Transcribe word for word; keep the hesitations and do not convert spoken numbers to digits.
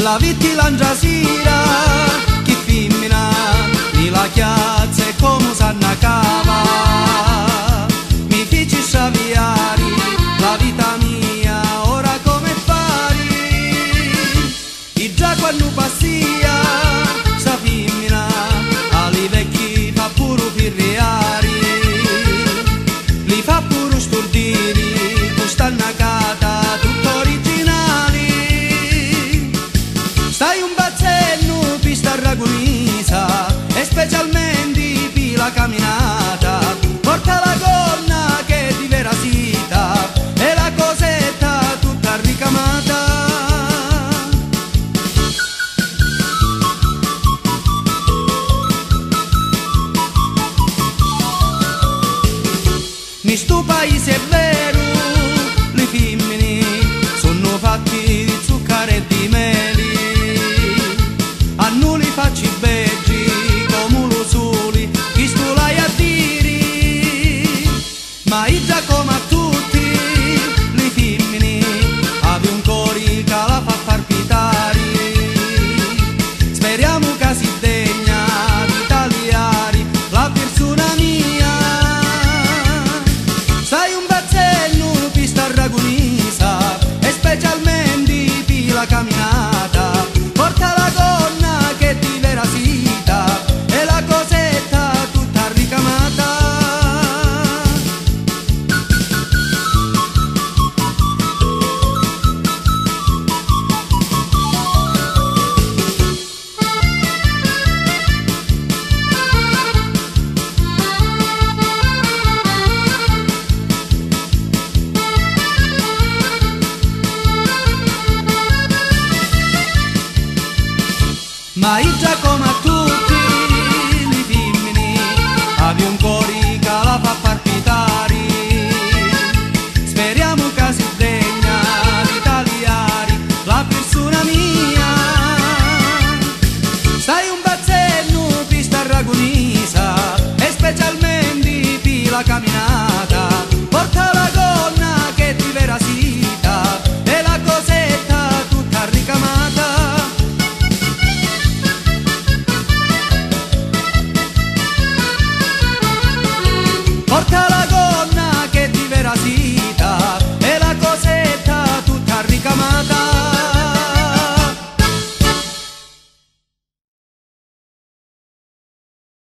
la vitti l'angiasira, chi femmina, ni la chiazza e come sanna cava. Mi feci sciaviari, la vita mia, ora come fari? E già quando passia, sa femmina, ali vecchi fa pure pirriari, li fa pure stordiri, quest'anna cata, tutto originali. Stai un bazzello, pista ragunisa, e specialmente per la camminata, porta la gonna che è di vera sita, e la cosetta tutta ricamata. Mi sto paese è vero, le femmine sono fatti di zucchero e di meli, a noi li faccio beggi come lo sole, chi sto l'hai a dire, ma io già come a tutti, le femmine, ave un cuore che la fa palpitare, speriamo che si degna di tagliare la persona mia. Sai un bazzello, pista ragunisa, e specialmente per la camminata, porta la gonna che è di vera sita, e la cosetta tutta ricamata. Ma io già come a tutti le femmine, ave un cuore che la fa palpitare, speriamo che si degna di tagliare la persona mia. Sai un bazzello, pista ragunisa, e specialmente per la camminata,